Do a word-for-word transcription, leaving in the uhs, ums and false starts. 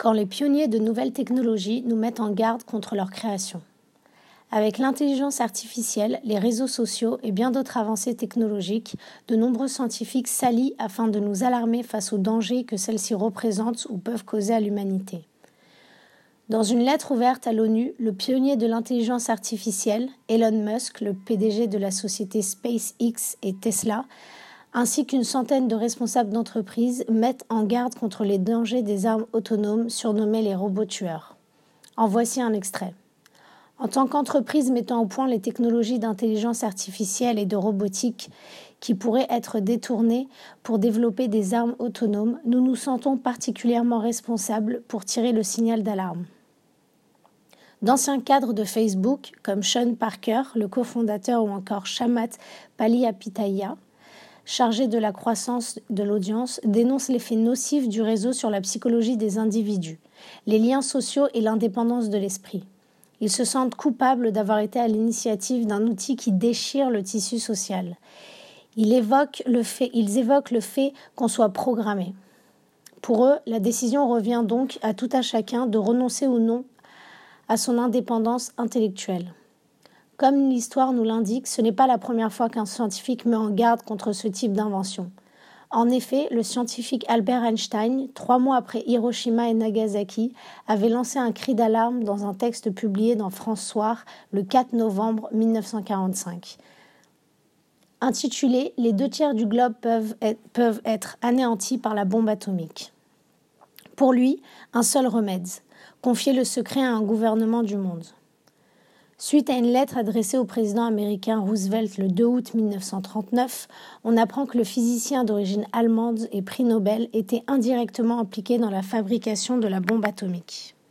quand les pionniers de nouvelles technologies nous mettent en garde contre leur création. Avec l'intelligence artificielle, les réseaux sociaux et bien d'autres avancées technologiques, de nombreux scientifiques s'allient afin de nous alarmer face aux dangers que celles-ci représentent ou peuvent causer à l'humanité. Dans une lettre ouverte à l'ONU, le pionnier de l'intelligence artificielle, Elon Musk, le P D G de la société SpaceX et Tesla, ainsi qu'une centaine de responsables d'entreprises mettent en garde contre les dangers des armes autonomes surnommées les robots tueurs. En voici un extrait. En tant qu'entreprise mettant au point les technologies d'intelligence artificielle et de robotique qui pourraient être détournées pour développer des armes autonomes, nous nous sentons particulièrement responsables pour tirer le signal d'alarme. D'anciens cadres de Facebook, comme Sean Parker, le cofondateur, ou encore Chamath Palihapitiya, chargé de la croissance de l'audience, dénoncent l'effet nocif du réseau sur la psychologie des individus, les liens sociaux et l'indépendance de l'esprit. Ils se sentent coupables d'avoir été à l'initiative d'un outil qui déchire le tissu social. Ils évoquent le fait, ils évoquent le fait qu'on soit programmé. Pour eux, la décision revient donc à tout à chacun de renoncer ou non à son indépendance intellectuelle. Comme l'histoire nous l'indique, ce n'est pas la première fois qu'un scientifique met en garde contre ce type d'invention. En effet, le scientifique Albert Einstein, trois mois après Hiroshima et Nagasaki, avait lancé un cri d'alarme dans un texte publié dans France Soir le quatre novembre mille neuf cent quarante-cinq. Intitulé « Les deux tiers du globe peuvent être, peuvent être anéantis par la bombe atomique ». Pour lui, un seul remède, confier le secret à un gouvernement du monde. Suite à une lettre adressée au président américain Roosevelt le deux août mille neuf cent trente-neuf, on apprend que le physicien d'origine allemande et prix Nobel était indirectement impliqué dans la fabrication de la bombe atomique.